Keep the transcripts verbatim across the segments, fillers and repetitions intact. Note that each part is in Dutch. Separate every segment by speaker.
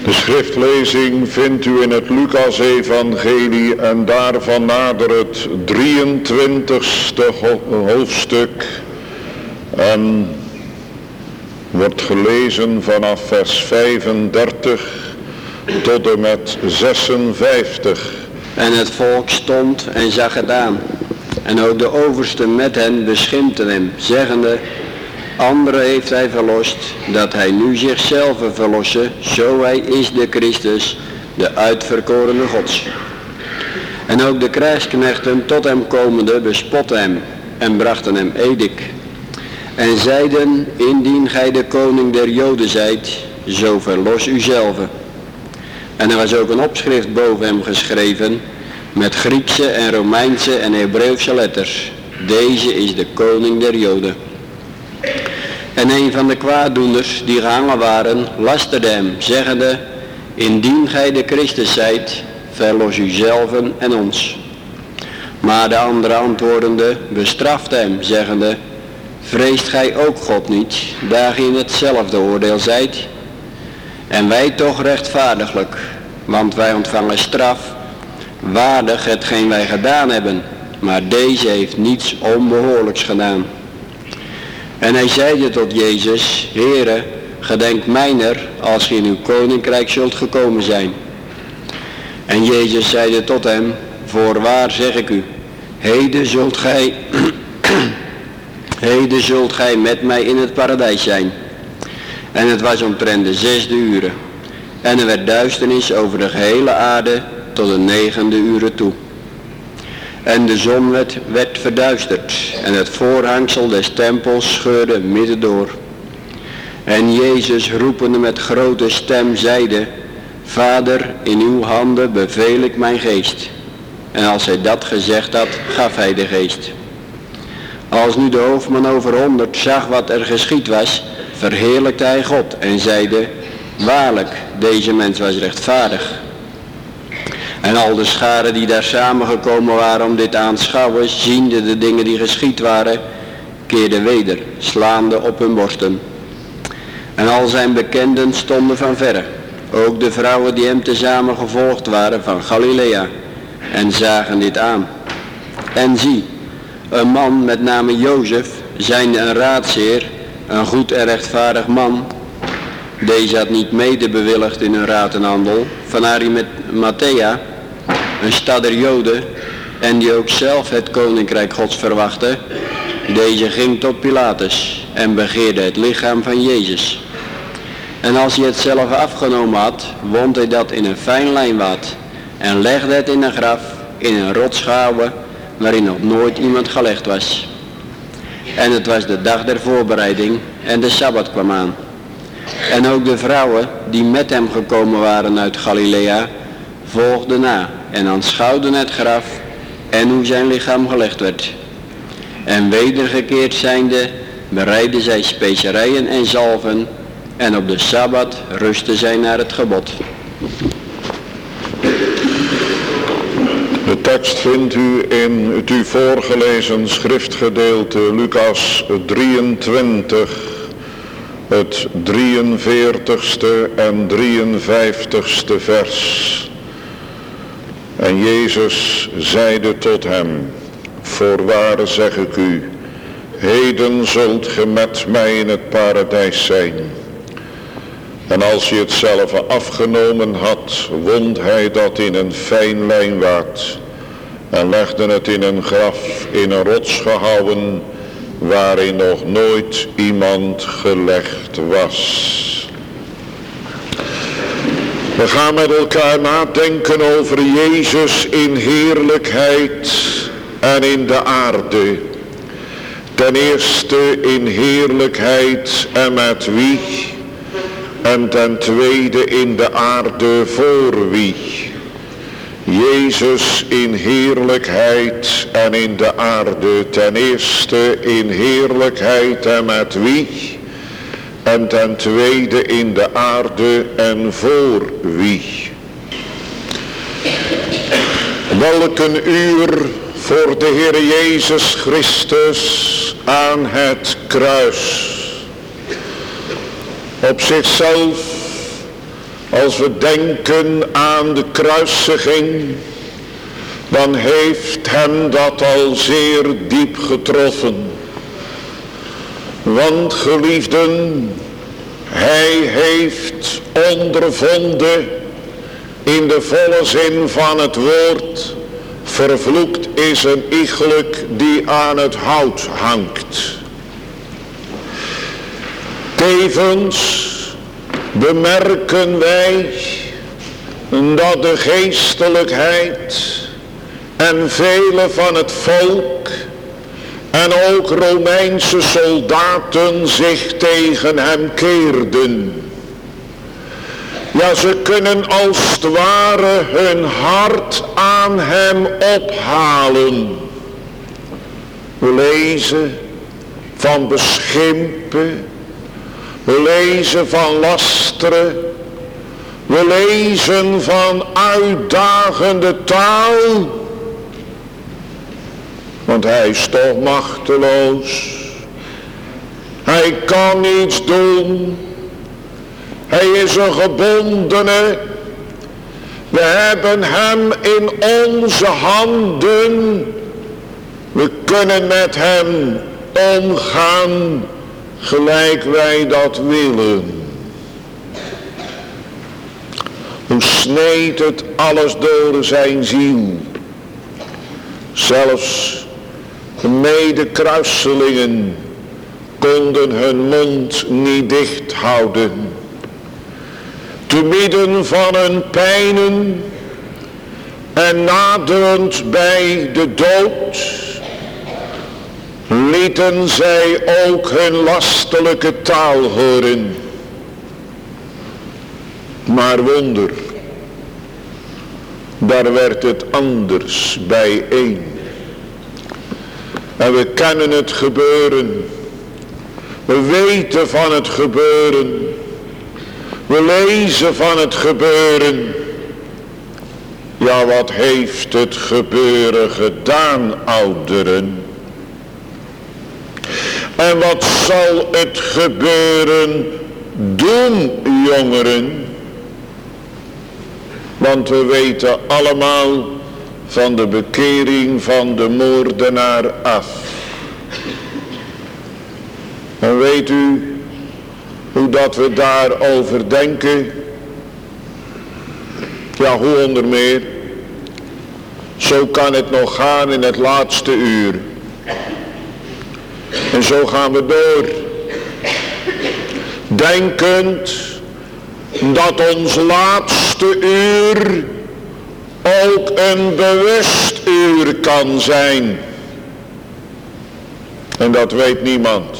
Speaker 1: De schriftlezing vindt u in het Lucas-evangelie en daarvan nader het drieëntwintigste hoofdstuk en wordt gelezen vanaf vers vijfendertig tot en met zesenvijftig.
Speaker 2: En het volk stond en zag het aan. En ook de oversten met hen beschimpten hem, zeggende: anderen heeft hij verlost, dat hij nu zichzelf verlosse, zo hij is de Christus, de uitverkorene Gods. En ook de krijgsknechten tot hem komende bespotten hem en brachten hem edik. En zeiden: indien gij de koning der Joden zijt, zo verlos uzelf. En er was ook een opschrift boven hem geschreven, met Griekse en Romeinse en Hebreeuwse letters: deze is de koning der Joden. En een van de kwaaddoeners die gehangen waren, lasterde hem, zeggende: indien gij de Christus zijt, verlos uzelven en ons. Maar de andere antwoordende bestrafte hem, zeggende: vreest gij ook God niet, daar gij in hetzelfde oordeel zijt? En wij toch rechtvaardiglijk, want wij ontvangen straf, waardig hetgeen wij gedaan hebben, maar deze heeft niets onbehoorlijks gedaan. En hij zeide tot Jezus: Heere, gedenk mijner als ge in uw koninkrijk zult gekomen zijn. En Jezus zeide tot hem: voorwaar zeg ik u, heden zult gij, heden zult gij met mij in het paradijs zijn. En het was omtrent de zesde uren. En er werd duisternis over de gehele aarde tot de negende uren toe. En de zon werd, werd verduisterd en het voorhangsel des tempels scheurde midden door. En Jezus roepende met grote stem zeide: Vader, in uw handen beveel ik mijn geest. En als hij dat gezegd had, gaf hij de geest. Als nu de hoofdman over honderd zag wat er geschied was, verheerlijkte hij God en zeide: waarlijk, deze mens was rechtvaardig. En al de scharen die daar samengekomen waren om dit te aanschouwen, ziende de dingen die geschied waren, keerden weder, slaande op hun borsten. En al zijn bekenden stonden van verre, ook de vrouwen die hem tezamen gevolgd waren van Galilea, en zagen dit aan. En zie, een man met name Jozef, zijnde een raadsheer, een goed en rechtvaardig man. Deze had niet mede bewilligd in hun raad en handel, van Arimathea, een stad der Joden, en die ook zelf het koninkrijk Gods verwachtte. Deze ging tot Pilatus en begeerde het lichaam van Jezus. En als hij het zelf afgenomen had, wond hij dat in een fijn lijnwaad en legde het in een graf, in een rotsschouwen, waarin nog nooit iemand gelegd was. En het was de dag der voorbereiding en de Sabbat kwam aan. En ook de vrouwen die met hem gekomen waren uit Galilea volgden na en aanschouwden het graf en hoe zijn lichaam gelegd werd. En wedergekeerd zijnde bereidden zij specerijen en zalven en op de Sabbat rustten zij naar het gebod.
Speaker 1: De tekst vindt u in het u voorgelezen schriftgedeelte Lucas drieëntwintig, het drieënveertigste en drieënvijftigste vers. En Jezus zeide tot hem: voorwaar zeg ik u, heden zult ge met mij in het paradijs zijn. En als hij het zelf afgenomen had, wond hij dat in een fijn lijnwaad en legde het in een graf in een rots gehouwen, waarin nog nooit iemand gelegd was. We gaan met elkaar nadenken over Jezus in heerlijkheid en in de aarde. Ten eerste in heerlijkheid en met wie? En ten tweede in de aarde voor wie? Jezus in heerlijkheid en in de aarde. Ten eerste in heerlijkheid en met wie? En ten tweede in de aarde en voor wie? Welk een uur voor de Heer Jezus Christus aan het kruis. Op zichzelf Als we denken aan de kruisiging, dan heeft hem dat al zeer diep getroffen. Want geliefden, hij heeft ondervonden in de volle zin van het woord, vervloekt is een iegelijk die aan het hout hangt. Tevens bemerken wij dat de geestelijkheid en vele van het volk en ook Romeinse soldaten zich tegen hem keerden. Ja, ze kunnen als het ware hun hart aan hem ophalen. We lezen van beschimpen, we lezen van lasteren, we lezen van uitdagende taal. Want hij is toch machteloos. Hij kan niets doen. Hij is een gebondene. We hebben hem in onze handen. We kunnen met hem omgaan gelijk wij dat willen. Hoe sneed het alles door zijn ziel. Zelfs de medekruiselingen konden hun mond niet dicht houden. Te midden van hun pijnen en naderend bij de dood lieten zij ook hun lastelijke taal horen. Maar wonder, daar werd het anders bijeen. En we kennen het gebeuren. We weten van het gebeuren. We lezen van het gebeuren. Ja, wat heeft het gebeuren gedaan, ouderen? En wat zal het gebeuren doen, jongeren? Want we weten allemaal van de bekering van de moordenaar af. En weet u hoe dat we daarover denken? Ja, hoe onder meer? Zo kan het nog gaan in het laatste uur. En zo gaan we door. Denkend dat ons laatste uur ook een bewust uur kan zijn. En dat weet niemand.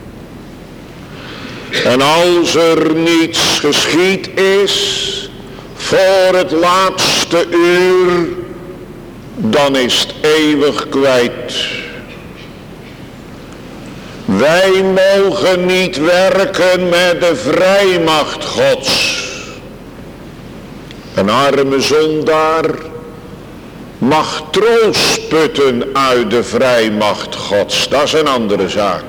Speaker 1: En als er niets geschied is voor het laatste uur, dan is het eeuwig kwijt. Wij mogen niet werken met de vrijmacht Gods. Een arme zondaar mag troost putten uit de vrijmacht Gods. Dat is een andere zaak.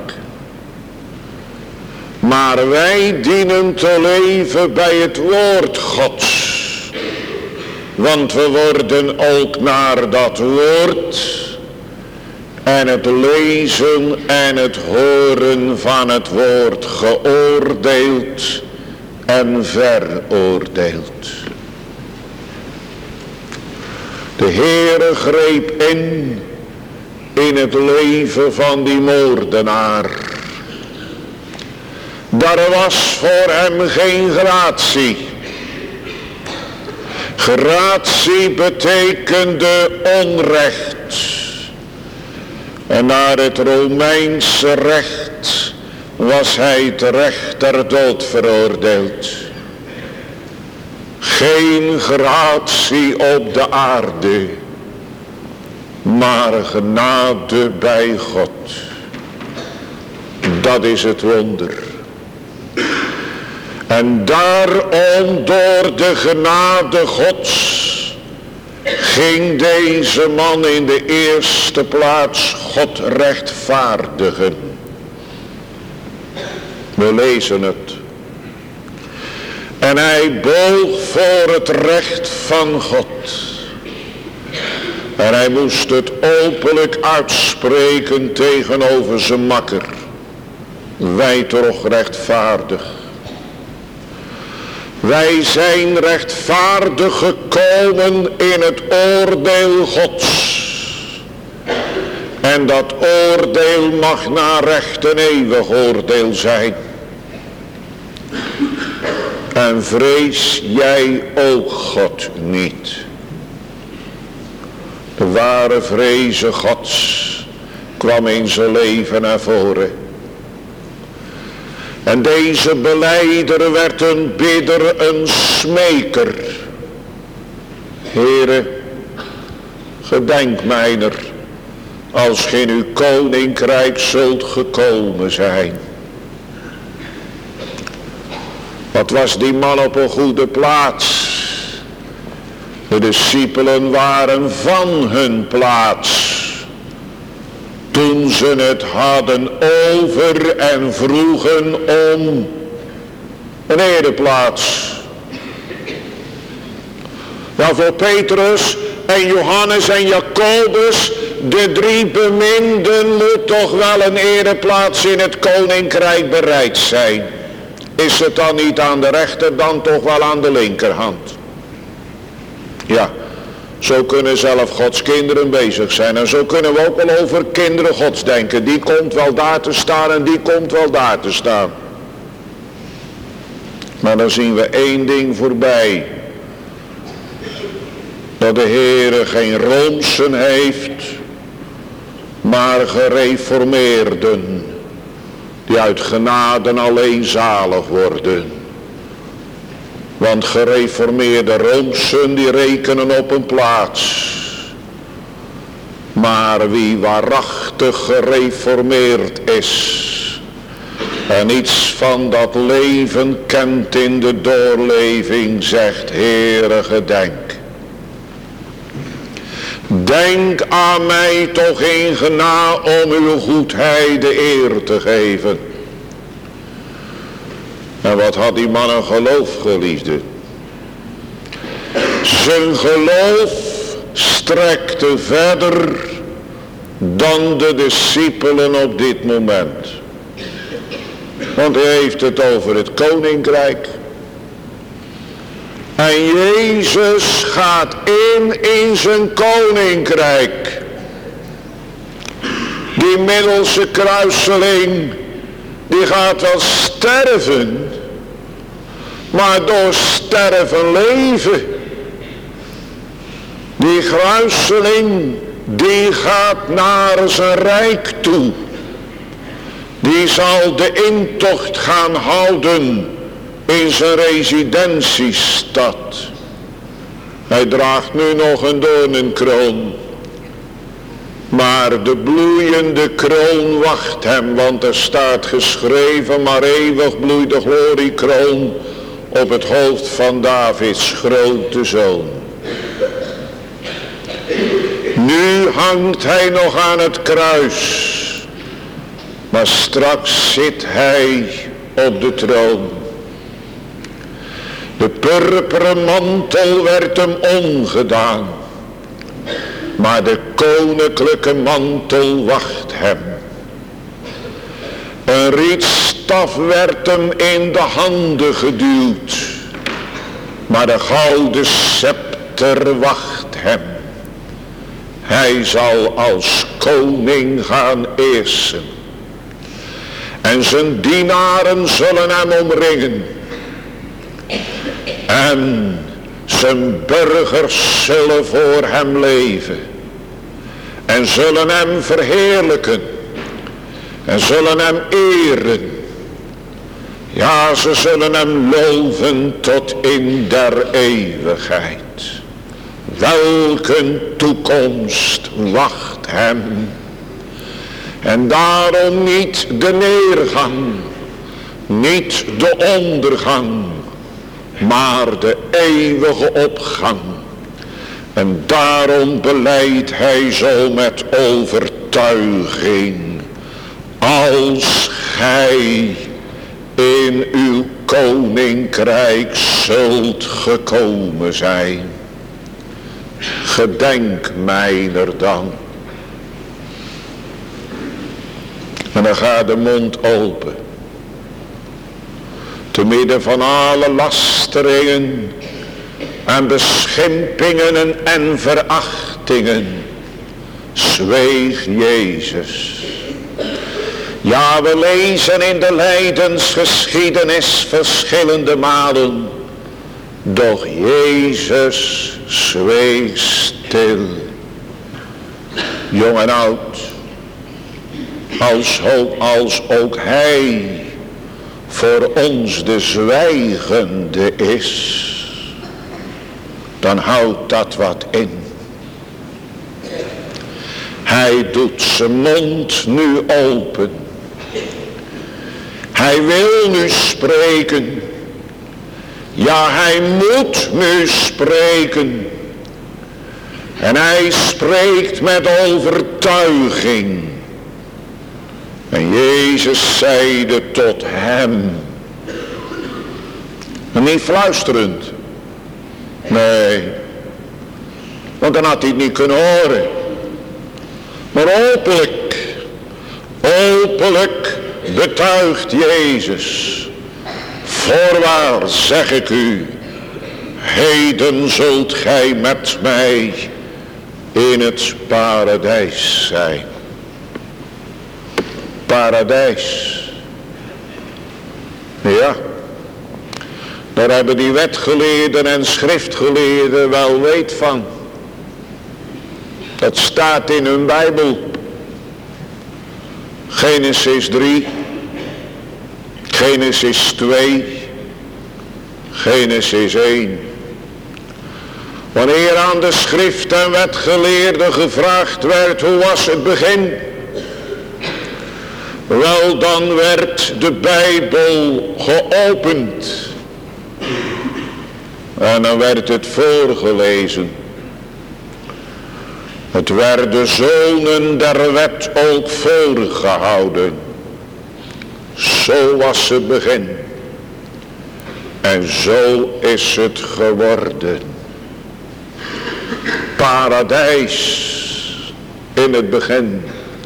Speaker 1: Maar wij dienen te leven bij het woord Gods. Want we worden ook naar dat woord en het lezen en het horen van het woord geoordeeld en veroordeeld. De Heere greep in, in het leven van die moordenaar. Daar was voor hem geen gratie. Gratie betekende onrecht. En naar het Romeinse recht was hij terecht ter dood veroordeeld. Geen gratie op de aarde, maar genade bij God. Dat is het wonder. En daarom door de genade Gods ging deze man in de eerste plaats God rechtvaardigen. We lezen het. En hij boog voor het recht van God. En hij moest het openlijk uitspreken tegenover zijn makker. Wij toch rechtvaardig. Wij zijn rechtvaardig gekomen in het oordeel Gods. En dat oordeel mag naar recht en eeuwig oordeel zijn. En vrees jij ook God niet. De ware vreze Gods kwam in zijn leven naar voren. En deze belijder werd een bidder, een smeker. Heere, gedenk mijner, als ge in uw koninkrijk zult gekomen zijn. Wat was die man op een goede plaats? De discipelen waren van hun plaats. Toen ze het hadden over en vroegen om een ereplaats. Ja, voor Petrus en Johannes en Jacobus, de drie beminden, moet toch wel een ereplaats in het koninkrijk bereid zijn. Is het dan niet aan de rechter, dan toch wel aan de linkerhand? Ja, zo kunnen zelf Gods kinderen bezig zijn. En zo kunnen we ook wel over kinderen Gods denken. Die komt wel daar te staan en die komt wel daar te staan. Maar dan zien we één ding voorbij. Dat de Heere geen Roomsen heeft, maar gereformeerden. Die uit genade alleen zalig worden. Want gereformeerde Roomsen die rekenen op een plaats. Maar wie waarachtig gereformeerd is. En iets van dat leven kent in de doorleving, zegt Heere, gedenk. Denk aan mij toch in genade om uw goedheid de eer te geven. En wat had die man een geloof, geliefde? Zijn geloof strekte verder dan de discipelen op dit moment. Want hij heeft het over het koninkrijk. En Jezus gaat in in zijn koninkrijk. Die middelse kruiseling, die gaat wel sterven. Maar door sterven leven. Die kruiseling, die gaat naar zijn rijk toe. Die zal de intocht gaan houden in zijn residentiestad. Hij draagt nu nog een doornenkroon. Maar de bloeiende kroon wacht hem, want er staat geschreven, maar eeuwig bloeit de gloriekroon op het hoofd van Davids grote zoon. Nu hangt hij nog aan het kruis, maar straks zit hij op de troon. De purperen mantel werd hem ongedaan, maar de koninklijke mantel wacht hem. Een rietstaf werd hem in de handen geduwd, maar de gouden scepter wacht hem. Hij zal als koning gaan heersen. En zijn dienaren zullen hem omringen. En zijn burgers zullen voor hem leven. En zullen hem verheerlijken. En zullen hem eren. Ja, ze zullen hem loven tot in der eeuwigheid. Welke toekomst wacht hem. En daarom niet de neergang, niet de ondergang, maar de eeuwige opgang. En daarom belijdt hij zo met overtuiging. Als gij in uw koninkrijk zult gekomen zijn. Gedenk mijner dan. En dan gaat de mond open. Te midden van alle lasteringen en beschimpingen en verachtingen zweeg Jezus. Ja, we lezen in de lijdensgeschiedenis verschillende malen. Doch Jezus zweeg stil. Jong en oud. Als, als ook Hij voor ons de zwijgende is. Dan houdt dat wat in. Hij doet zijn mond nu open. Hij wil nu spreken. Ja, hij moet nu spreken. En hij spreekt met overtuiging. En Jezus zeide tot hem. En niet fluisterend. Nee. Want dan had hij het niet kunnen horen. Maar openlijk. Openlijk betuigt Jezus. Voorwaar zeg ik u. Heden zult gij met mij in het paradijs zijn. Paradijs. Ja. Daar hebben die wetgeleerden en schriftgeleerden wel weet van. Dat staat in hun Bijbel. Genesis drie. Genesis twee. Genesis één. Wanneer aan de schrift en wetgeleerden gevraagd werd, hoe was het begin? Wel, dan werd de Bijbel geopend. En dan werd het voorgelezen. Het werden zonen der wet ook voorgehouden. Zo was het begin. En zo is het geworden. Paradijs in het begin.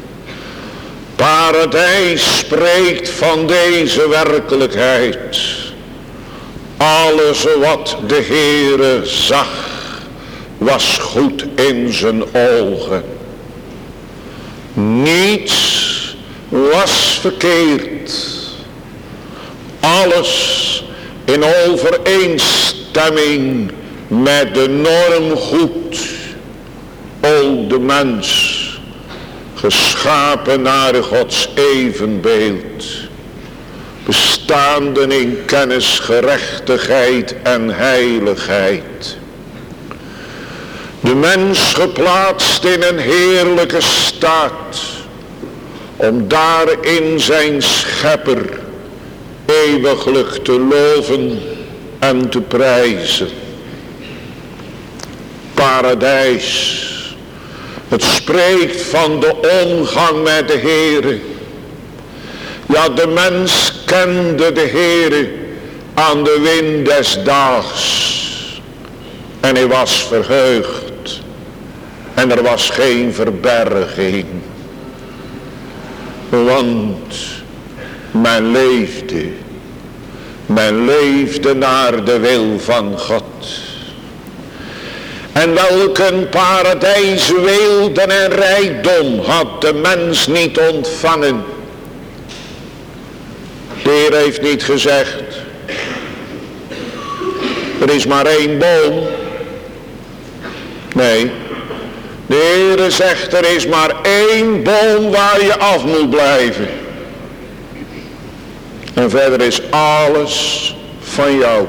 Speaker 1: Paradijs spreekt van deze werkelijkheid. Alles wat de Heere zag, was goed in zijn ogen. Niets was verkeerd. Alles in overeenstemming met de norm goed. O, de mens, geschapen naar Gods evenbeeld, bestaande in kennis, gerechtigheid en heiligheid. De mens geplaatst in een heerlijke staat, om daarin zijn schepper eeuwiglijk te loven en te prijzen. Paradijs. Het spreekt van de omgang met de Heere. Ja, de mens kende de Heere aan de wind des daags. En hij was verheugd. En er was geen verberging. Want men leefde. Men leefde naar de wil van God. En welk een paradijs weelde en rijkdom had de mens niet ontvangen. De Heer heeft niet gezegd, er is maar één boom. Nee, de Heer zegt, er is maar één boom waar je af moet blijven. En verder is alles van jou.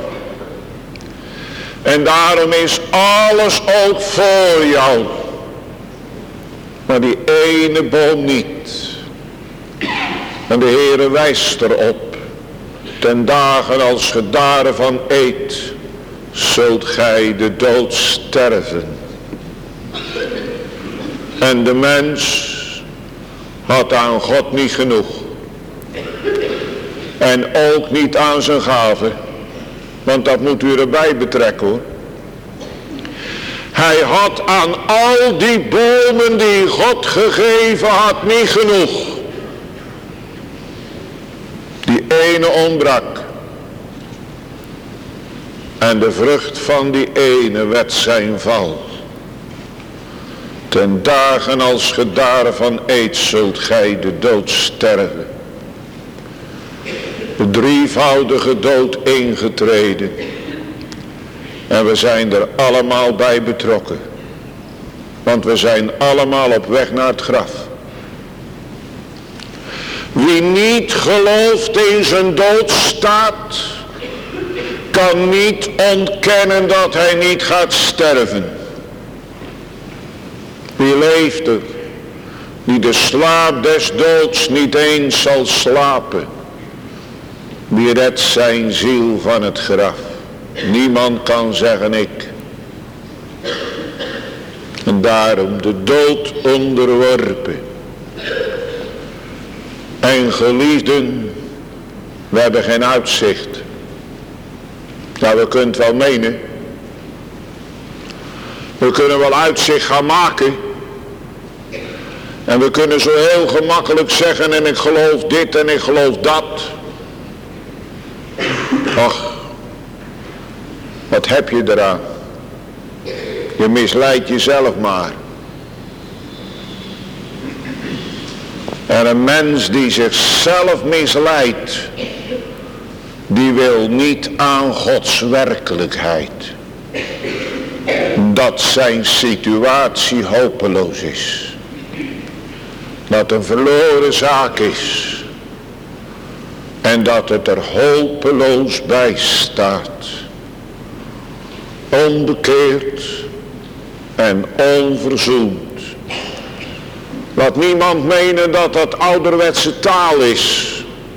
Speaker 1: En daarom is alles ook voor jou. Maar die ene boom niet. En de Heere wijst erop. Ten dagen als ge daarvan eet, zult gij de dood sterven. En de mens had aan God niet genoeg. En ook niet aan zijn gave. Want dat moet u erbij betrekken hoor. Hij had aan al die bomen die God gegeven had niet genoeg. Die ene ontbrak. En de vrucht van die ene werd zijn val. Ten dagen als ge daarvan eet, zult gij de dood sterven. De drievoudige dood ingetreden. En we zijn er allemaal bij betrokken. Want we zijn allemaal op weg naar het graf. Wie niet gelooft in zijn doodstaat, kan niet ontkennen dat hij niet gaat sterven. Wie leeft er, die de slaap des doods niet eens zal slapen? Wie redt zijn ziel van het graf? Niemand kan zeggen ik. En daarom de dood onderworpen. En geliefden, we hebben geen uitzicht. Nou, we kunnen het wel menen. We kunnen wel uitzicht gaan maken. En we kunnen zo heel gemakkelijk zeggen, en ik geloof dit en ik geloof dat. Och, wat heb je eraan? Je misleidt jezelf maar. En een mens die zichzelf misleidt, die wil niet aan Gods werkelijkheid. Dat zijn situatie hopeloos is. Dat een verloren zaak is. En dat het er hopeloos bij staat. Onbekeerd en onverzoend. Laat niemand menen dat dat ouderwetse taal is.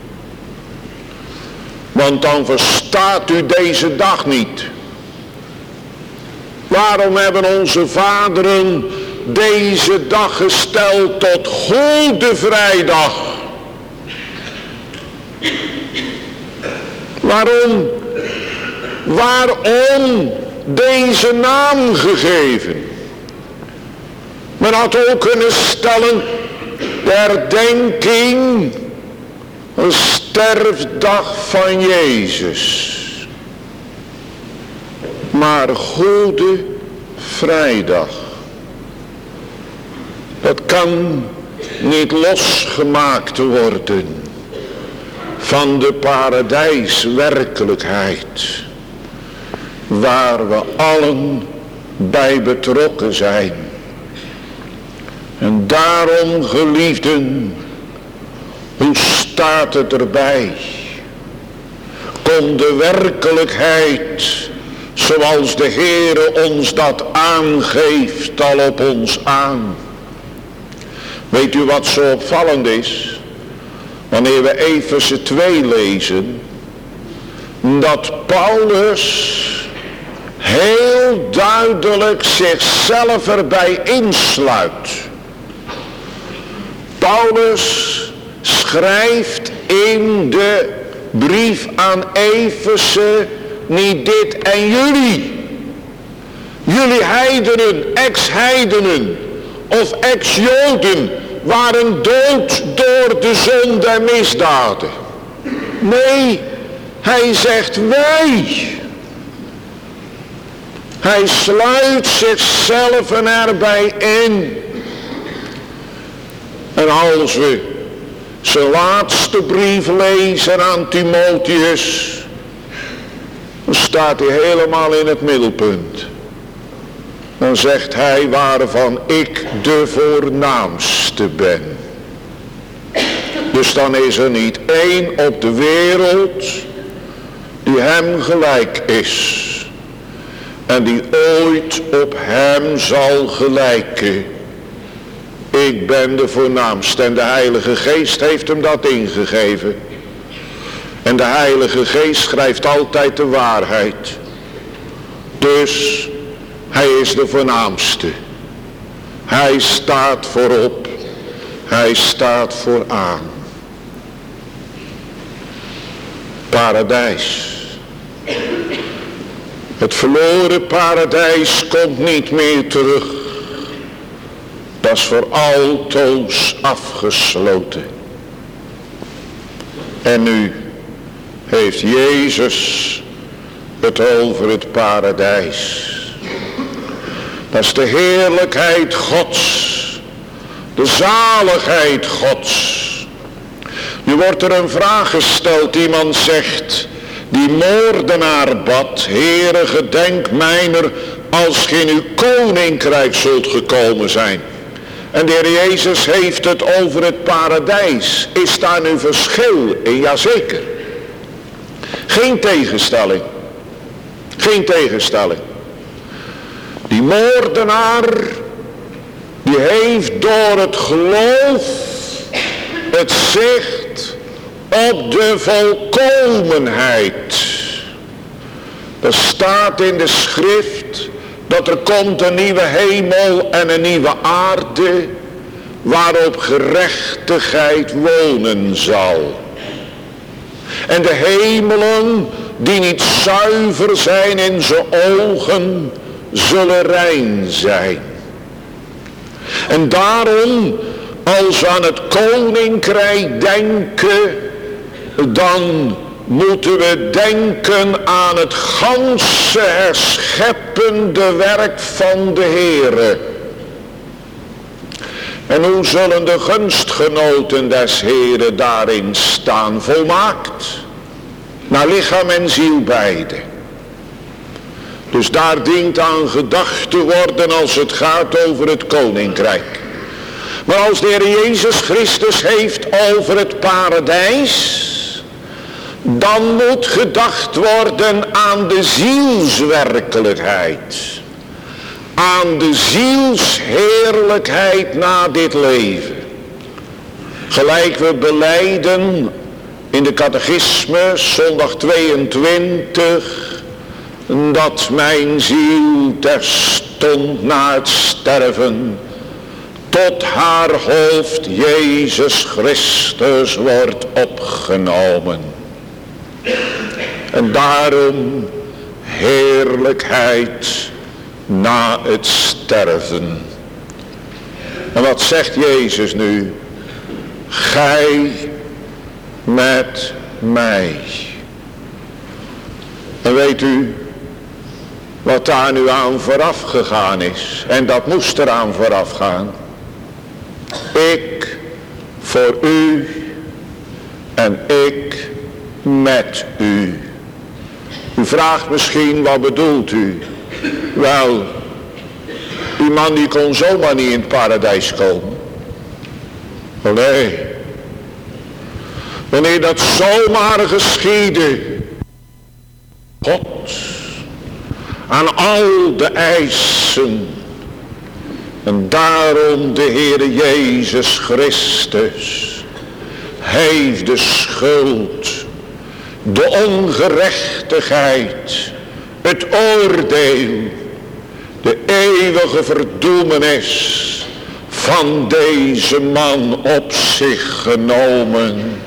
Speaker 1: Want dan verstaat u deze dag niet. Waarom hebben onze vaderen deze dag gesteld tot Goede Vrijdag? Waarom? Waarom deze naam gegeven? Men had ook kunnen stellen, de herdenking, een sterfdag van Jezus. Maar Goede Vrijdag, dat kan niet losgemaakt worden van de paradijswerkelijkheid, waar we allen bij betrokken zijn. En daarom, geliefden, hoe staat het erbij? Komt de werkelijkheid, zoals de Heere ons dat aangeeft, al op ons aan? Weet u wat zo opvallend is? Wanneer we Efeze twee lezen, dat Paulus heel duidelijk zichzelf erbij insluit. Paulus schrijft in de brief aan Efeze niet dit en jullie. Jullie heidenen, ex-heidenen of ex-joden waren dood door de zonde en misdaden. Nee, hij zegt wij. Hij sluit zichzelf erbij in. En als we zijn laatste brief lezen aan Timotheus, dan staat hij helemaal in het middelpunt. Dan zegt hij waarvan ik de voornaamste ben. Dus dan is er niet één op de wereld die hem gelijk is. En die ooit op hem zal gelijken. Ik ben de voornaamste. En de Heilige Geest heeft hem dat ingegeven. En de Heilige Geest schrijft altijd de waarheid. Dus hij is de voornaamste. Hij staat voorop. Hij staat vooraan. paradijs. Het verloren paradijs komt niet meer terug. Dat is voor altoos afgesloten. En nu heeft Jezus het over het paradijs. Dat is de heerlijkheid Gods. De zaligheid Gods. Nu wordt er een vraag gesteld. Iemand zegt, die moordenaar bad, Heere, gedenk mijner als ge in uw koninkrijk zult gekomen zijn. En de Heer Jezus heeft het over het paradijs. Is daar nu verschil in? Jazeker. Geen tegenstelling. Geen tegenstelling. Die moordenaar, die heeft door het geloof het zicht op de volkomenheid. Er staat in de schrift dat er komt een nieuwe hemel en een nieuwe aarde waarop gerechtigheid wonen zal. En de hemelen die niet zuiver zijn in zijn ogen zullen rein zijn. En daarom, als we aan het koninkrijk denken, dan moeten we denken aan het ganse herscheppende werk van de Heere. En hoe zullen de gunstgenoten des Heere daarin staan? Volmaakt. Naar lichaam en ziel beide. Dus daar dient aan gedacht te worden als het gaat over het koninkrijk. Maar als de Heer Jezus Christus heeft over het paradijs, dan moet gedacht worden aan de zielswerkelijkheid. Aan de zielsheerlijkheid na dit leven. Gelijk we belijden in de catechisme, zondag tweeëntwintig, dat mijn ziel terstond na het sterven tot haar hoofd Jezus Christus wordt opgenomen. En daarom heerlijkheid na het sterven. En wat zegt Jezus nu? Gij met mij. En weet u wat daar nu aan vooraf gegaan is? En dat moest eraan vooraf gaan. Ik voor u en ik met u. U vraagt misschien, wat bedoelt u? Wel, die man die kon zomaar niet in het paradijs komen. Oh nee. Wanneer dat zomaar geschiedde, God aan al de eisen. En daarom de Heere Jezus Christus heeft de schuld, de ongerechtigheid, het oordeel, de eeuwige verdoemenis van deze man op zich genomen.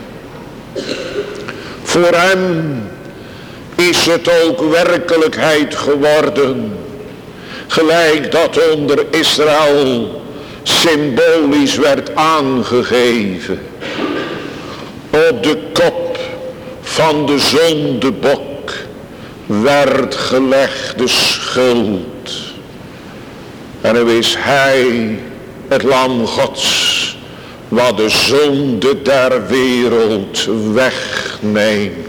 Speaker 1: Voor hem is het ook werkelijkheid geworden, gelijk dat onder Israël symbolisch werd aangegeven. Op de kop van de zondebok werd gelegd de schuld. En nu is hij, het lam Gods, wat de zonde der wereld wegneemt.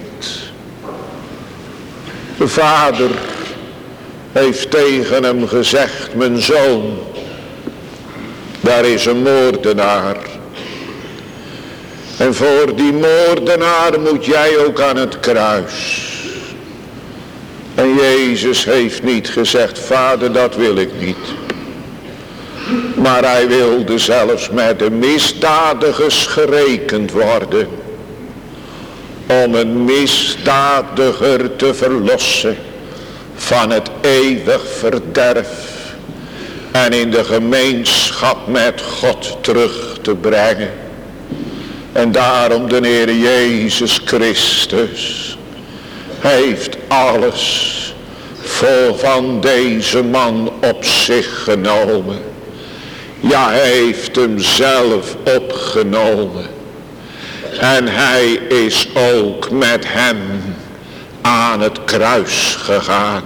Speaker 1: De vader heeft tegen hem gezegd, mijn zoon, daar is een moordenaar. En voor die moordenaar moet jij ook aan het kruis. En Jezus heeft niet gezegd, vader, dat wil ik niet. Maar hij wilde zelfs met de misdadigers gerekend worden. Om een misdadiger te verlossen van het eeuwig verderf. En in de gemeenschap met God terug te brengen. En daarom de Heer Jezus Christus heeft alles voor van deze man op zich genomen. Ja, hij heeft hem zelf opgenomen. En hij is ook met hem aan het kruis gegaan.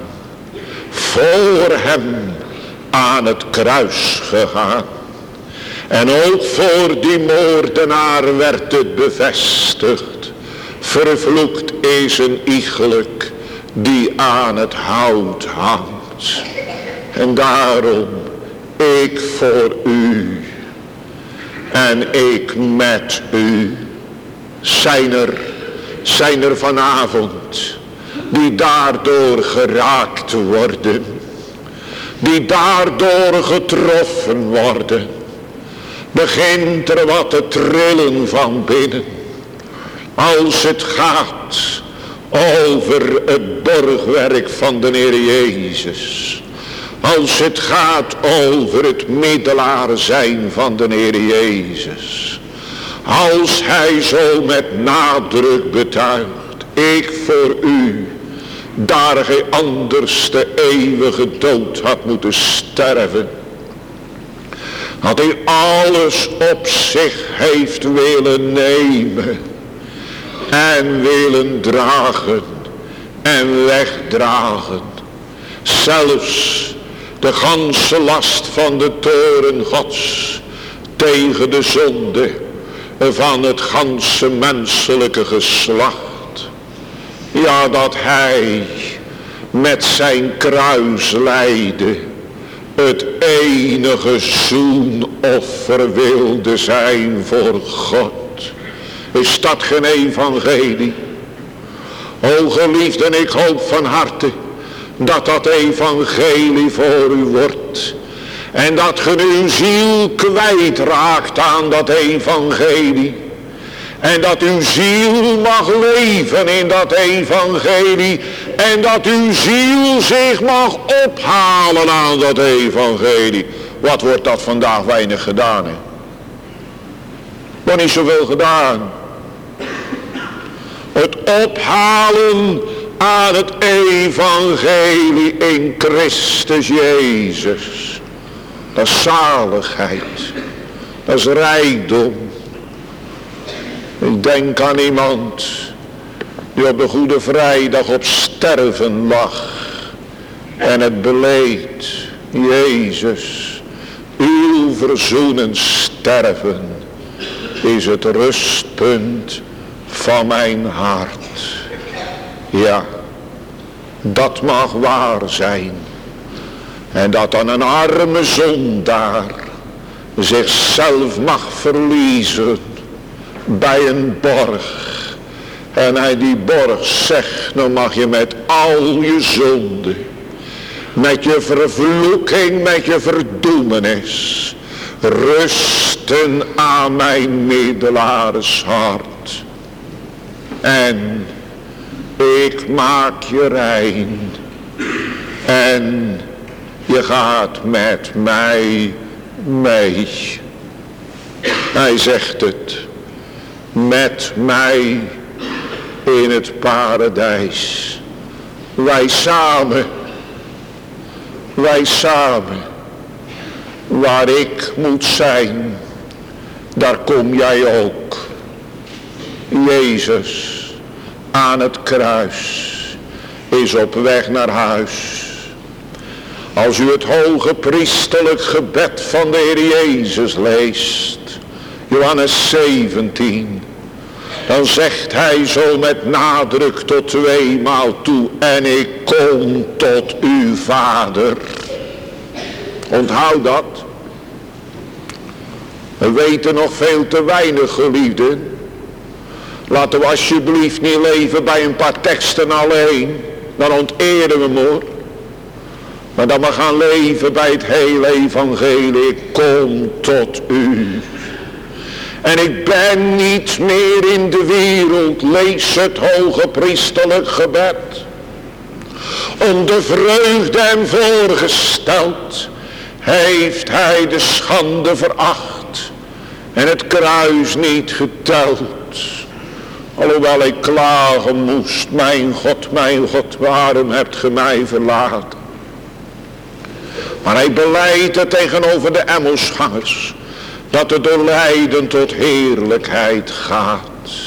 Speaker 1: Voor hem aan het kruis gegaan. En ook voor die moordenaar werd het bevestigd. Vervloekt is een iegelijk die aan het hout hangt. En daarom, ik voor u en ik met u. Zijn er, zijn er vanavond die daardoor geraakt worden. Die daardoor getroffen worden. Begint er wat te trillen van binnen. Als het gaat over het borgwerk van de Heer Jezus. Als het gaat over het middelaar zijn van de Heer Jezus. Als hij zo met nadruk betuigt. Ik voor u. Daar gij anders de eeuwige dood had moeten sterven. Dat hij alles op zich heeft willen nemen. En willen dragen. En wegdragen. Zelfs de ganse last van de toren Gods. Tegen de zonde. Van het ganse menselijke geslacht. Ja, dat hij met zijn kruis lijden. Het enige zoenoffer wilde zijn voor God. Is dat geen evangelie? O geliefden, ik hoop van harte dat dat evangelie voor u wordt. En dat ge uw ziel kwijtraakt aan dat evangelie. En dat uw ziel mag leven in dat evangelie. En dat uw ziel zich mag ophalen aan dat evangelie. Wat wordt dat vandaag weinig gedaan, hè? Wordt niet zoveel gedaan. Het ophalen aan het evangelie in Christus Jezus. Dat is zaligheid. Dat is rijkdom. Ik denk aan iemand die op de Goede Vrijdag op sterven lag. En het beleed, Jezus, uw verzoenend sterven is het rustpunt van mijn hart. Ja, dat mag waar zijn. En dat dan een arme zondaar zichzelf mag verliezen bij een borg. En hij die borg zegt, nou mag je met al je zonde, met je vervloeking, met je verdoemenis, rusten aan mijn middelaars hart. En ik maak je rein. En je gaat met mij mee. Hij zegt het. Met mij in het paradijs. Wij samen. Wij samen. Waar ik moet zijn. Daar kom jij ook. Jezus aan het kruis is op weg naar huis. Als u het hoge priesterlijk gebed van de Heer Jezus leest, Johannes zeventien, dan zegt hij zo met nadruk tot tweemaal toe, en ik kom tot uw Vader. Onthoud dat. We weten nog veel te weinig, geliefden. Laten we alsjeblieft niet leven bij een paar teksten alleen. Dan onteren we hem, hoor. Maar dan we gaan leven bij het hele evangelie. Ik kom tot u. En ik ben niet meer in de wereld. Lees het hoge priesterlijk gebed. Om de vreugde hem voorgesteld. Heeft hij de schande veracht. En het kruis niet geteld. Alhoewel ik klagen moest, mijn God, mijn God, waarom hebt ge mij verlaten? Maar hij beleidt het tegenover de Emmausgangers, dat het door lijden tot heerlijkheid gaat.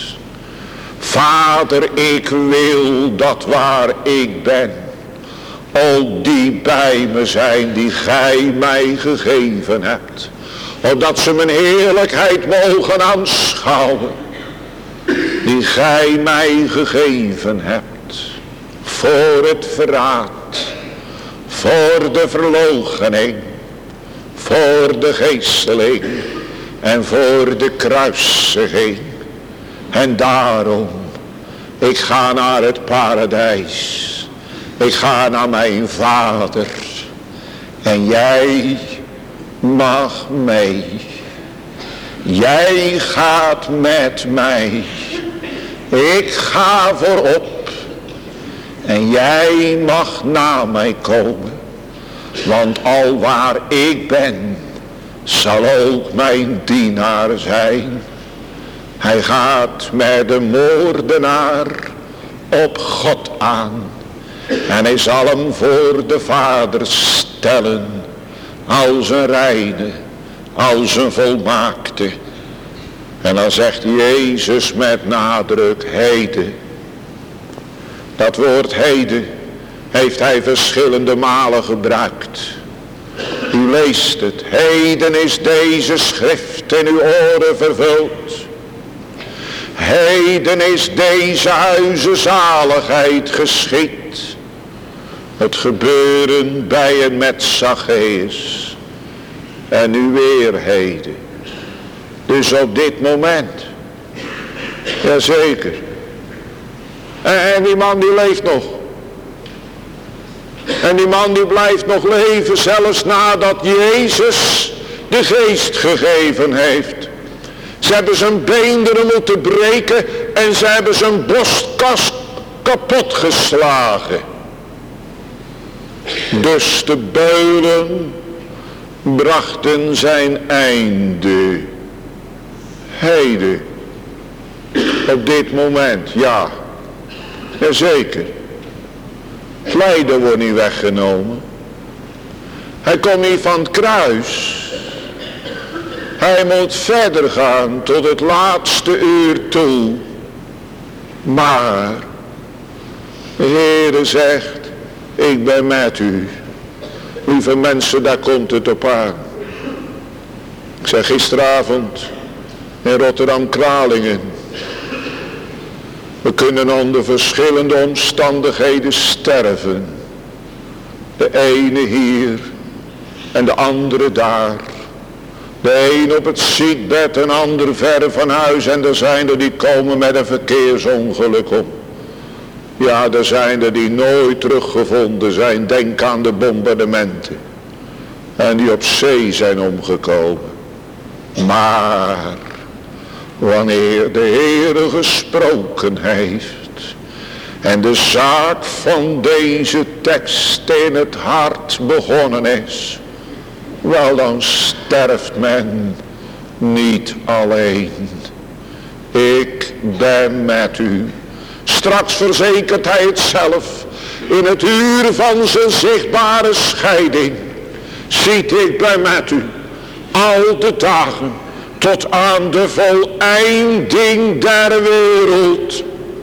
Speaker 1: Vader, ik wil dat waar ik ben, al die bij me zijn die gij mij gegeven hebt, opdat ze mijn heerlijkheid mogen aanschouwen, die gij mij gegeven hebt, voor het verraad, voor de verloochening, voor de geesteling en voor de kruisiging. En daarom, ik ga naar het paradijs. Ik ga naar mijn Vader. En jij mag mee. Jij gaat met mij. Ik ga voorop. En jij mag na mij komen. Want alwaar ik ben, zal ook mijn dienaar zijn. Hij gaat met de moordenaar op God aan. En hij zal hem voor de Vader stellen. Als een reine, als een volmaakte. En dan zegt Jezus met nadruk, heden. Dat woord heden heeft hij verschillende malen gebruikt. U leest het. Heden is deze schrift in uw oren vervuld. Heden is deze huizen zaligheid geschied. Het gebeuren bij en met Zacchaeus. En nu weer heden. Dus op dit moment. Jazeker. En, en die man die leeft nog. En die man die blijft nog leven zelfs nadat Jezus de geest gegeven heeft. Ze hebben zijn beenderen moeten breken en ze hebben zijn borstkas kapot geslagen. Dus de beulen brachten zijn einde. Heden. Op dit moment, ja. Jazeker. Het lijden wordt niet weggenomen. Hij komt niet van het kruis. Hij moet verder gaan tot het laatste uur toe. Maar de Heere zegt, ik ben met u. Lieve mensen, daar komt het op aan. Ik zeg gisteravond in Rotterdam-Kralingen. We kunnen onder verschillende omstandigheden sterven. De ene hier en de andere daar. De een op het ziekbed, een ander ver van huis. En er zijn er die komen met een verkeersongeluk om. Ja, er zijn er die nooit teruggevonden zijn. Denk aan de bombardementen. En die op zee zijn omgekomen. Maar wanneer de Heere gesproken heeft en de zaak van deze tekst in het hart begonnen is, wel dan sterft men niet alleen. Ik ben met u. Straks verzekert hij het zelf in het uur van zijn zichtbare scheiding. Ziet, ik ben met u al de dagen tot aan de voleinding der wereld.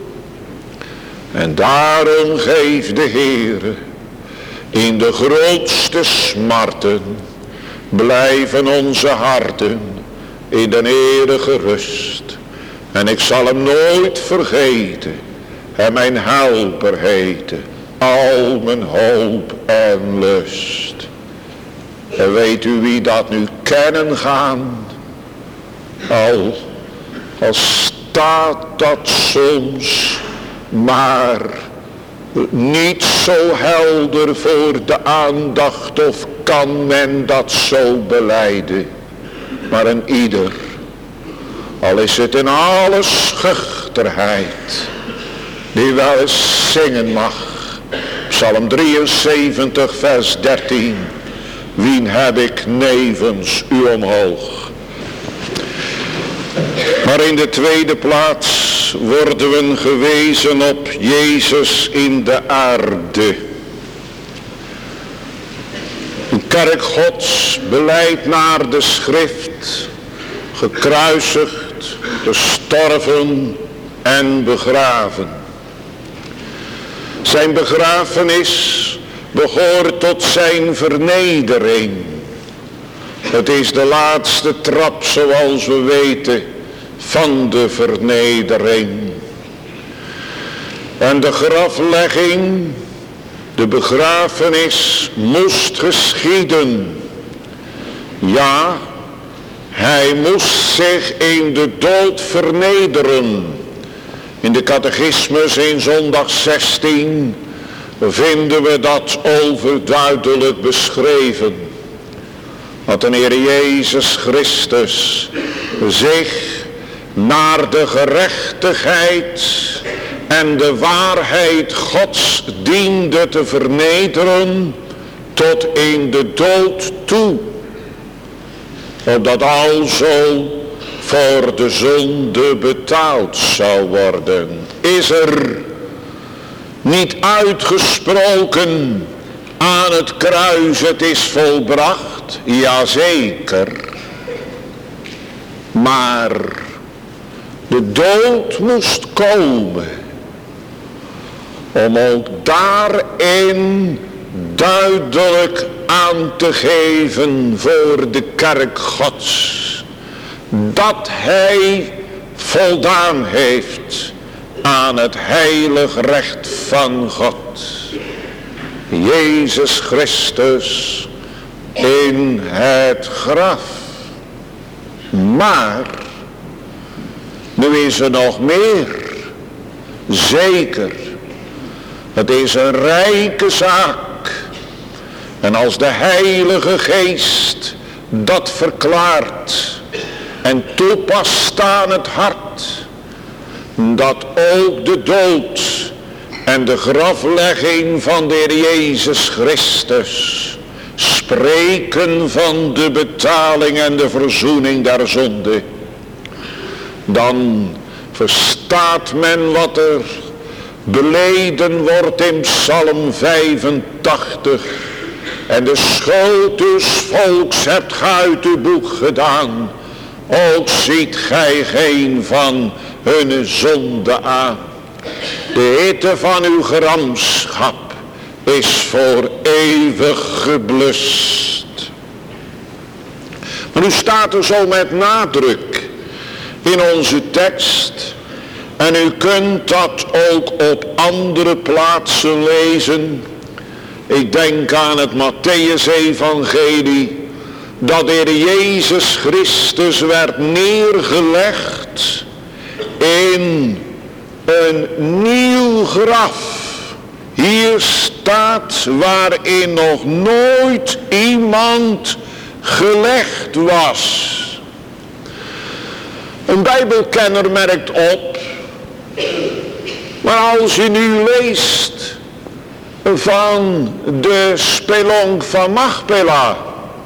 Speaker 1: En daarom geeft de Heere in de grootste smarten blijven onze harten in de eeuwige rust. En ik zal hem nooit vergeten en mijn helper heten, al mijn hoop en lust. En weet u wie dat nu kennen gaan? Al, al staat dat soms maar niet zo helder voor de aandacht, of kan men dat zo belijden. Maar een ieder, al is het in alle schuchterheid, die wel eens zingen mag. Psalm drieënzeventig vers dertien. Wien heb ik nevens u omhoog. Maar in de tweede plaats worden we gewezen op Jezus in de aarde. Een kerk Gods beleidt naar de schrift, gekruisigd, gestorven en begraven. Zijn begrafenis behoort tot zijn vernedering. Het is de laatste trap, zoals we weten, van de vernedering. En de graflegging, de begrafenis moest geschieden. Ja, hij moest zich in de dood vernederen. In de catechismus in zondag zestien vinden we dat overduidelijk beschreven. Dat de Heer Jezus Christus zich naar de gerechtigheid en de waarheid Gods diende te vernederen tot in de dood toe. Opdat alzo voor de zonde betaald zou worden. Is er niet uitgesproken aan het kruis, het is volbracht? Jazeker. Maar de dood moest komen om ook daarin duidelijk aan te geven voor de kerk Gods dat hij voldaan heeft aan het heilig recht van God. Jezus Christus in het graf. Maar nu is er nog meer. Zeker. Het is een rijke zaak. En als de Heilige Geest dat verklaart en toepast aan het hart, dat ook de dood en de graflegging van de Heer Jezus Christus spreken van de betaling en de verzoening der zonde, dan verstaat men wat er beleden wordt in Psalm vijfentachtig. En de schuld dus volks hebt gij uit uw boek gedaan, ook ziet gij geen van hun zonde aan. De hitte van uw gramschap is voor eeuwig geblust. Maar nu staat er zo met nadruk in onze tekst, en u kunt dat ook op andere plaatsen lezen. Ik denk aan het Mattheüs-evangelie, dat de Heer Jezus Christus werd neergelegd in een nieuw graf. Hier staat waarin nog nooit iemand gelegd was. Een Bijbelkenner merkt op, maar als je nu leest van de spelonk van Machpela.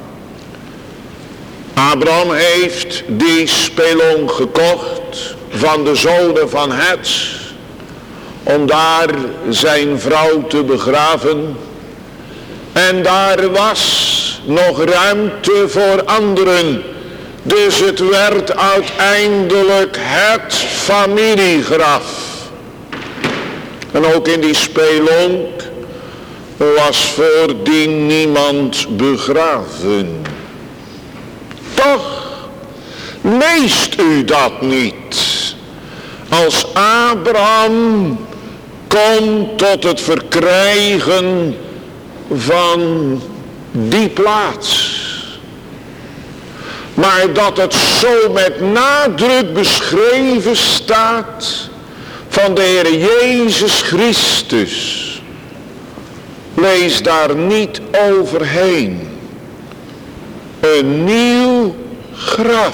Speaker 1: Abraham heeft die spelonk gekocht van de zonen van Het, om daar zijn vrouw te begraven. En daar was nog ruimte voor anderen. Dus het werd uiteindelijk het familiegraf. En ook in die spelonk was voordien niemand begraven. Toch leest u dat niet. Als Abraham komt tot het verkrijgen van die plaats. Maar dat het zo met nadruk beschreven staat van de Heer Jezus Christus. Lees daar niet overheen. Een nieuw graf.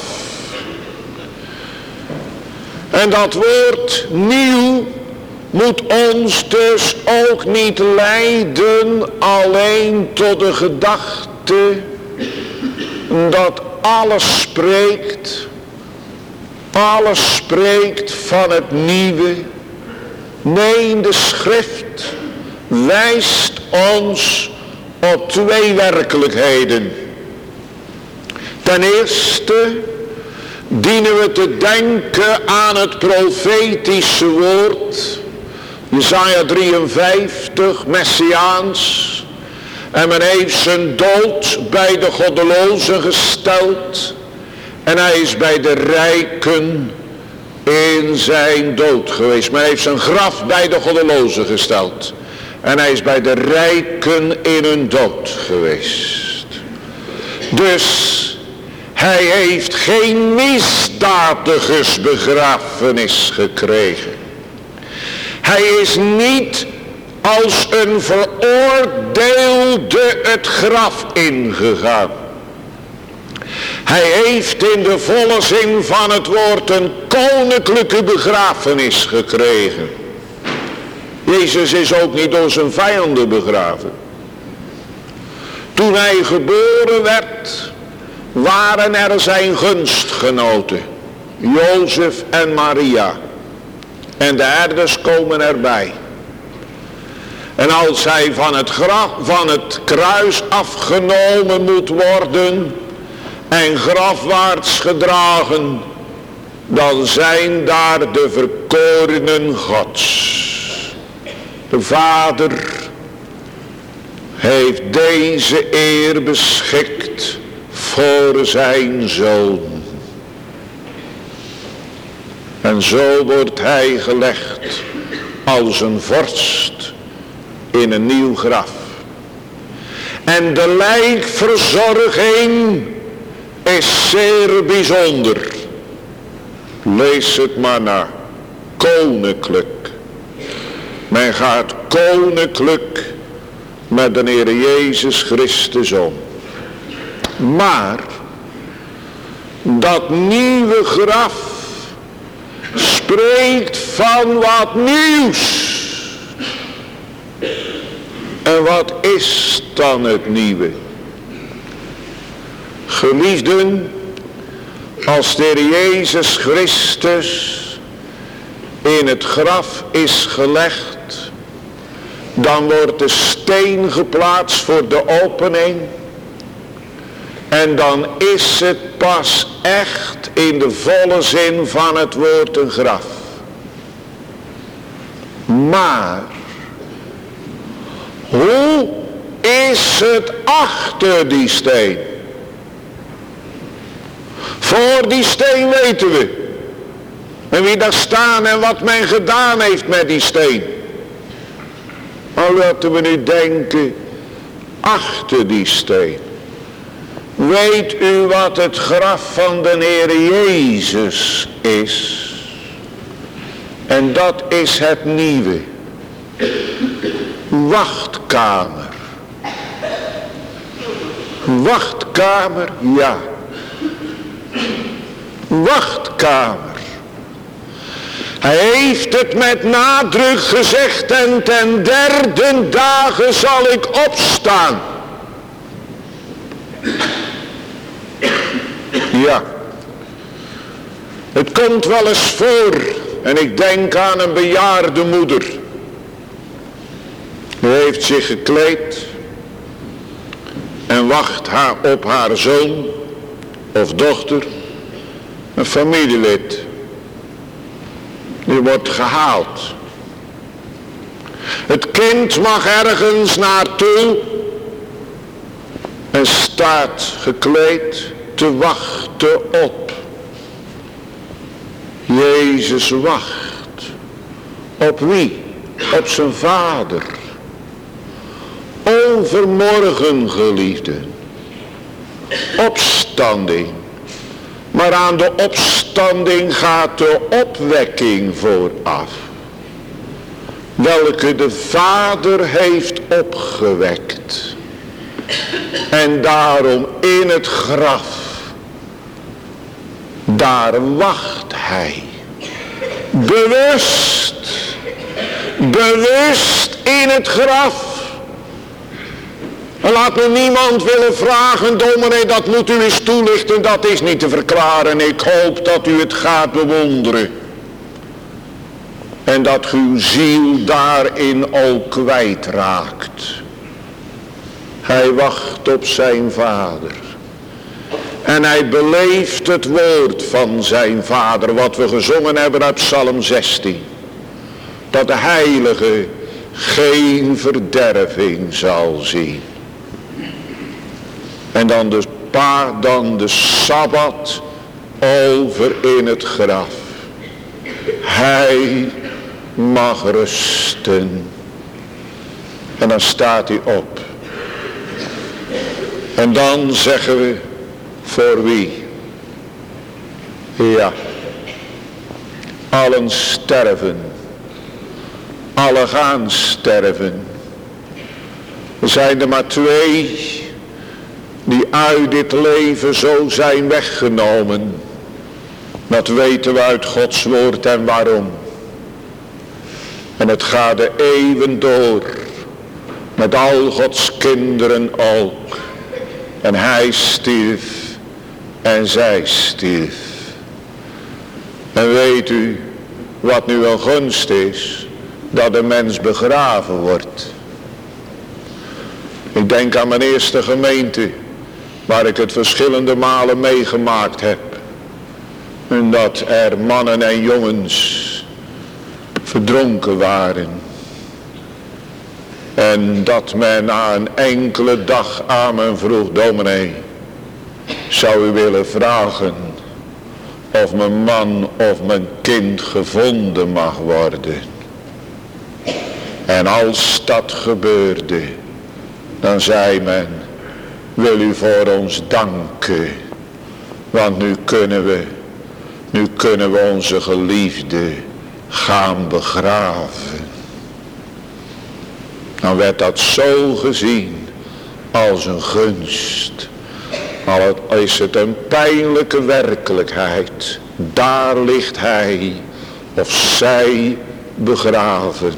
Speaker 1: En dat woord nieuw moet ons dus ook niet leiden alleen tot de gedachte dat alles spreekt alles spreekt van het nieuwe. Nee, de schrift wijst ons op twee werkelijkheden. Ten eerste dienen we te denken aan het profetische woord. Jesaja drieënvijftig, Messiaans. En men heeft zijn dood bij de goddelozen gesteld. En hij is bij de rijken in zijn dood geweest. Men heeft zijn graf bij de goddelozen gesteld. En hij is bij de rijken in hun dood geweest. Dus hij heeft geen misdadigersbegrafenis gekregen. Hij is niet als een veroordeelde het graf ingegaan. Hij heeft in de volle zin van het woord een koninklijke begrafenis gekregen. Jezus is ook niet door zijn vijanden begraven. Toen hij geboren werd, waren er zijn gunstgenoten, Jozef en Maria. En de herders komen erbij. En als hij van het, graf, van het kruis afgenomen moet worden en grafwaarts gedragen, dan zijn daar de verkorenen Gods. De Vader heeft deze eer beschikt voor zijn Zoon. En zo wordt hij gelegd als een vorst in een nieuw graf. En de lijkverzorging is zeer bijzonder. Lees het maar na. Koninklijk. Men gaat koninklijk met de Heer Jezus Christus om. Maar dat nieuwe graf spreekt van wat nieuws. En wat is dan het nieuwe? Geliefden, als de Heer Jezus Christus in het graf is gelegd, dan wordt de steen geplaatst voor de opening. En dan is het pas echt in de volle zin van het woord een graf. Maar hoe is het achter die steen? Voor die steen weten we. En wie daar staan en wat men gedaan heeft met die steen. Maar laten we nu denken, achter die steen. Weet u wat het graf van de Heer Jezus is? En dat is het nieuwe. Wachtkamer. Wachtkamer, ja. Wachtkamer. Hij heeft het met nadruk gezegd en ten derde dagen zal ik opstaan. Ja. Het komt wel eens voor en ik denk aan een bejaarde moeder. Die heeft zich gekleed en wacht haar op haar zoon of dochter, een familielid. Die wordt gehaald. Het kind mag ergens naartoe en staat gekleed te wachten op. Jezus wacht. Op wie? Op zijn Vader. Overmorgen, geliefden. Opstanding. Maar aan de opstanding gaat de opwekking vooraf. Welke de Vader heeft opgewekt. En daarom in het graf. Daar wacht hij. Bewust. Bewust in het graf. En laat me niemand willen vragen, dominee, dat moet u eens toelichten, dat is niet te verklaren. Ik hoop dat u het gaat bewonderen. En dat uw ziel daarin ook kwijtraakt. Hij wacht op zijn vader. En hij beleeft het woord van zijn vader, wat we gezongen hebben uit Psalm zestien. Dat de heilige geen verderving zal zien. En dan de, pa, dan de Sabbat over in het graf. Hij mag rusten. En dan staat hij op. En dan zeggen we, voor wie? Ja, allen sterven. Alle gaan sterven. Er zijn er maar twee die uit dit leven zo zijn weggenomen. Dat weten we uit Gods woord en waarom. En het gaat de eeuwen door. Met al Gods kinderen ook. En hij stierf. En zij stierf. En weet u wat nu een gunst is? Dat de mens begraven wordt. Ik denk aan mijn eerste gemeente. Waar ik het verschillende malen meegemaakt heb. En dat er mannen en jongens verdronken waren. En dat men na een enkele dag aan me vroeg, dominee, zou u willen vragen of mijn man of mijn kind gevonden mag worden. En als dat gebeurde, dan zei men, wil u voor ons danken, want nu kunnen we, nu kunnen we onze geliefde gaan begraven. Dan werd dat zo gezien als een gunst. Al is het een pijnlijke werkelijkheid. Daar ligt hij of zij begraven.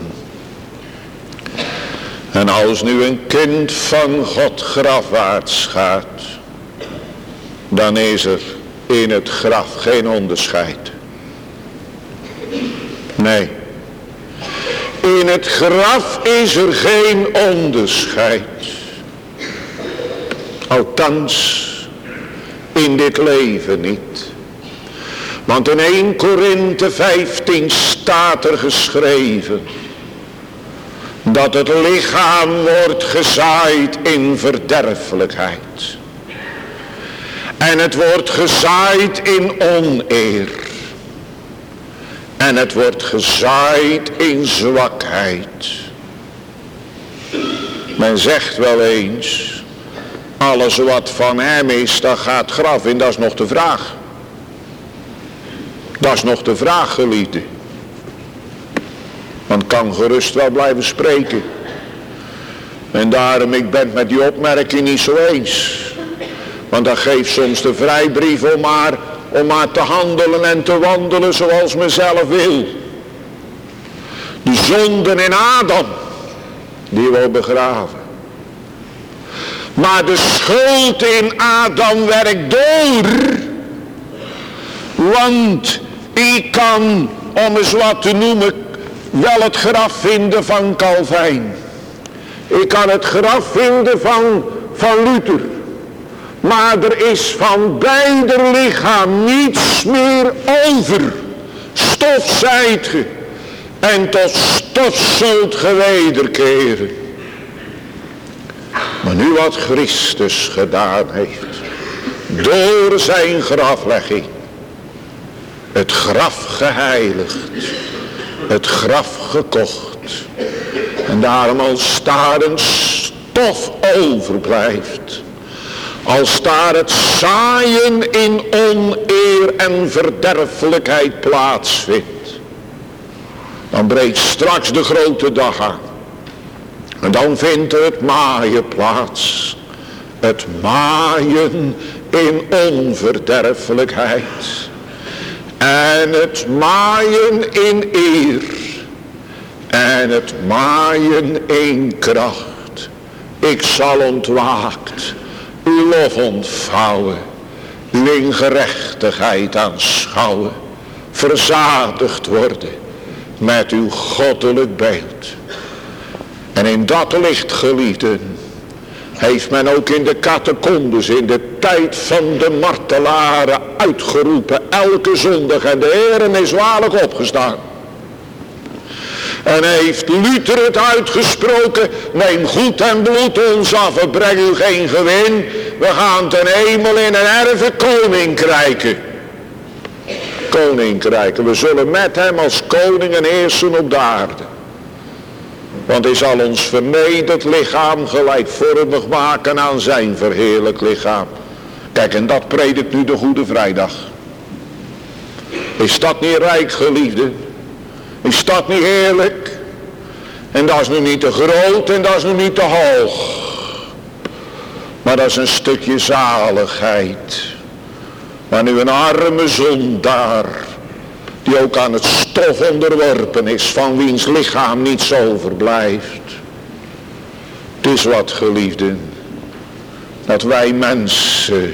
Speaker 1: En als nu een kind van God grafwaarts gaat, dan is er in het graf geen onderscheid. Nee. In het graf is er geen onderscheid. Althans, in dit leven niet. Want in Eerste Korinthe vijftien staat er geschreven dat het lichaam wordt gezaaid in verderfelijkheid. En het wordt gezaaid in oneer. En het wordt gezaaid in zwakheid. Men zegt wel eens, alles wat van hem is, dat gaat graf in, dat is nog de vraag. Dat is nog de vraag, geliefde. Want kan gerust wel blijven spreken. En daarom, ik ben het met die opmerking niet zo eens. Want dat geeft soms de vrijbrief om maar, om maar te handelen en te wandelen zoals men zelf wil. De zonden in Adam, die wordt begraven. Maar de schuld in Adam werkt door. Want ik kan, om eens wat te noemen, wel het graf vinden van Calvijn. Ik kan het graf vinden van, van Luther. Maar er is van beider lichaam niets meer over. Stof zijt ge. En tot stof zult ge wederkeren. Maar nu wat Christus gedaan heeft. Door zijn graflegging. Het graf geheiligd. Het graf gekocht. En daarom als daar een stof overblijft. Als daar het zaaien in oneer en verderfelijkheid plaatsvindt. Dan breekt straks de grote dag aan. En dan vindt er het maaien plaats. Het maaien in onverderfelijkheid. En het maaien in eer. En het maaien in kracht. Ik zal ontwaakt uw lof ontvouwen, uw in gerechtigheid aanschouwen, verzadigd worden met uw goddelijk beeld. En in dat licht, geliefden, heeft men ook in de catacombes in de tijd van de martelaren uitgeroepen, elke zondag, en de Heer is waarlijk opgestaan. En heeft Luther het uitgesproken: neem goed en bloed ons af, en breng u geen gewin. We gaan ten hemel in en erven koninkrijken. Koninkrijken, we zullen met hem als koningen heersen op de aarde. Want hij zal ons vernederd lichaam gelijkvormig maken aan zijn verheerlijk lichaam. Kijk, en dat predikt nu de Goede Vrijdag. Is dat niet rijk, geliefden? Is dat niet heerlijk? En dat is nu niet te groot en dat is nu niet te hoog. Maar dat is een stukje zaligheid. Maar nu een arme zondaar, die ook aan het stof onderworpen is, van wiens lichaam niets overblijft. Het is wat, geliefden, dat wij mensen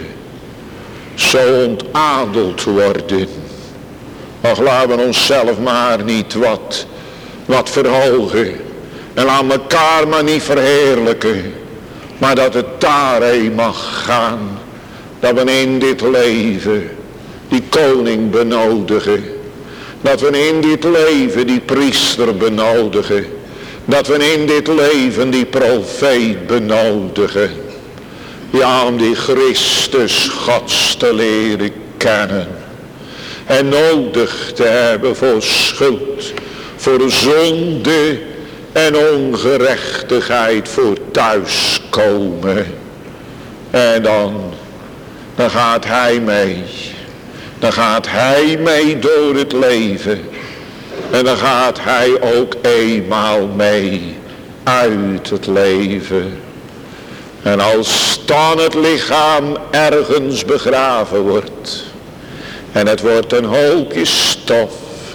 Speaker 1: zo ontadeld worden. Ach, laten we onszelf maar niet wat, wat verhogen. En laat elkaar maar niet verheerlijken. Maar dat het daarheen mag gaan. Dat we in dit leven die koning benodigen. Dat we in dit leven die priester benodigen. Dat we in dit leven die profeet benodigen. Ja, om die Christus Gods te leren kennen. En nodig te hebben voor schuld, voor zonde en ongerechtigheid, voor thuiskomen. En dan, dan gaat hij mee. Dan gaat hij mee door het leven. En dan gaat hij ook eenmaal mee uit het leven. En als dan het lichaam ergens begraven wordt. En het wordt een hoopje stof.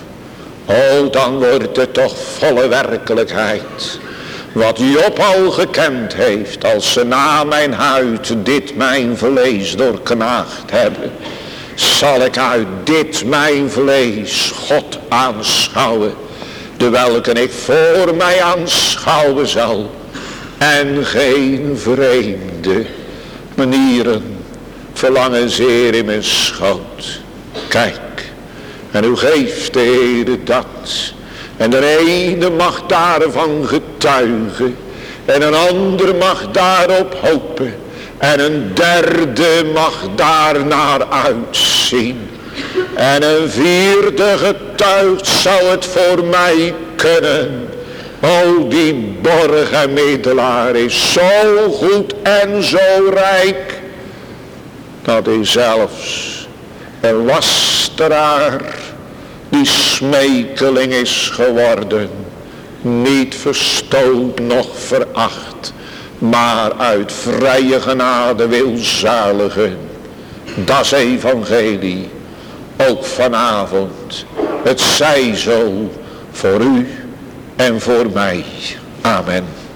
Speaker 1: Oh, dan wordt het toch volle werkelijkheid. Wat Job al gekend heeft. Als ze na mijn huid dit mijn vlees doorknaagd hebben. Zal ik uit dit mijn vlees God aanschouwen. De welke ik voor mij aanschouwen zal. En geen vreemde manieren verlangen zeer in mijn schoot. Kijk, en u geeft de Heere dat. En de ene mag daarvan getuigen. En een ander mag daarop hopen. En een derde mag daarnaar uitzien. En een vierde getuigt zou het voor mij kunnen. O, die borg en middelaar is zo goed en zo rijk. Dat hij zelfs een lasteraar die smekeling is geworden. Niet verstoot noch veracht. Maar uit vrije genade wil zaligen. Dat is evangelie. Ook vanavond. Het zij zo voor u en voor mij. Amen.